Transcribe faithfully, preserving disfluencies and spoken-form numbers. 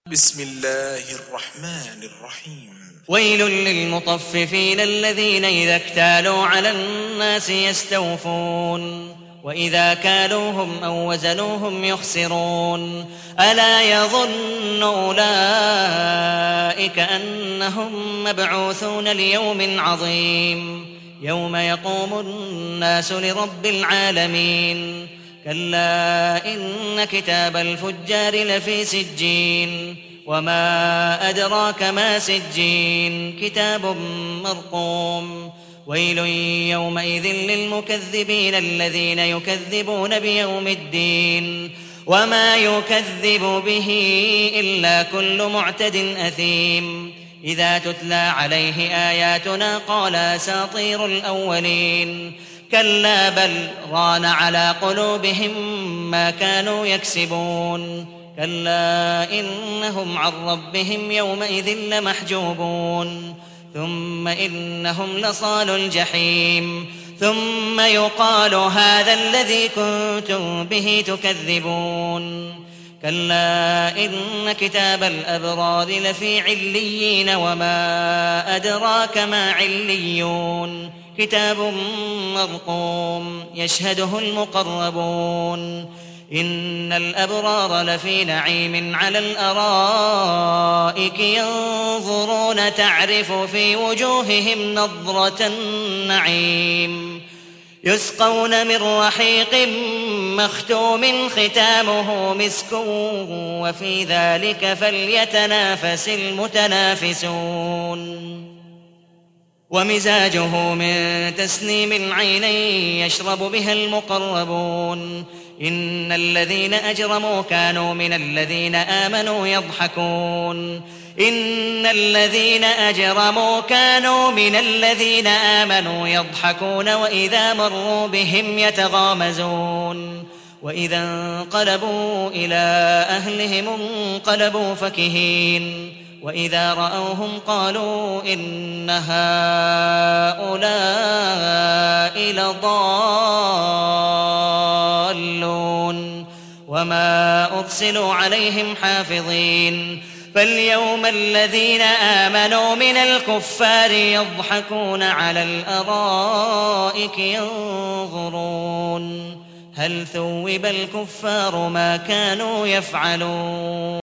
بسم الله الرحمن الرحيم. ويل للمطففين الذين إذا اكتالوا على الناس يستوفون وإذا كالوهم أو وزنوهم يخسرون ألا يظن أولئك أنهم مبعوثون ليوم عظيم يوم يقوم الناس لرب العالمين كلا إن كتاب الفجار لفي سجين وما أدراك ما سجين كتاب مرقوم ويل يومئذ للمكذبين الذين يكذبون بيوم الدين وما يكذب به إلا كل معتد أثيم إذا تتلى عليه آياتنا قال أساطير الأولين كلا بل ران على قلوبهم ما كانوا يكسبون كلا إنهم عن ربهم يومئذ لمحجوبون ثم إنهم لصال الجحيم ثم يقال هذا الذي كنتم به تكذبون كلا إن كتاب الأبرار لفي عليين وما أدراك ما عليون كتاب مرقوم يشهده المقربون إن الأبرار لفي نعيم على الأرائك ينظرون تعرف في وجوههم نضرة النعيم يسقون من رحيق مختوم ختامه مسك وفي ذلك فليتنافس المتنافسون ومزاجه من تسنيم عينا يشرب بها المقربون إن الذين أجرموا كانوا من الذين آمنوا يضحكون إن الذين أجرموا كانوا من الذين آمنوا يضحكون وإذا مروا بهم يتغامزون وإذا انقلبوا إلى أهلهم انقلبوا فكهين وإذا رأوهم قالوا إن هؤلاء لضالون وما أرسلوا عليهم حافظين فاليوم الذين آمنوا من الكفار يضحكون على الأرائك ينظرون هل ثوب الكفار ما كانوا يفعلون